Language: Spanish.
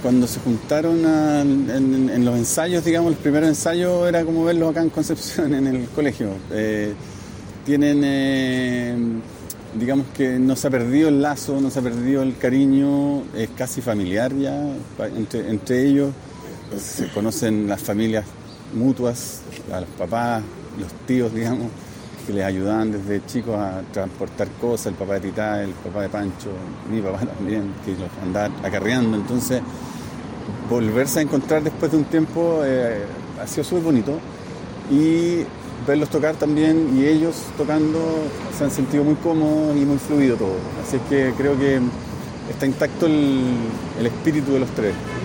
Cuando se juntaron en los ensayos, digamos, los primeros ensayos era como verlos acá en Concepción, en el colegio. Digamos que no se ha perdido el lazo, no se ha perdido el cariño, es casi familiar ya entre ellos. Se conocen las familias mutuas, a los papás, los tíos, digamos, que les ayudaban desde chicos a transportar cosas, el papá de Titá, el papá de Pancho, mi papá también, que los andaba acarreando. Entonces, volverse a encontrar después de un tiempo ha sido súper bonito, y verlos tocar también, y ellos tocando, se han sentido muy cómodos y muy fluido todo. Así es que creo que está intacto el espíritu de los tres.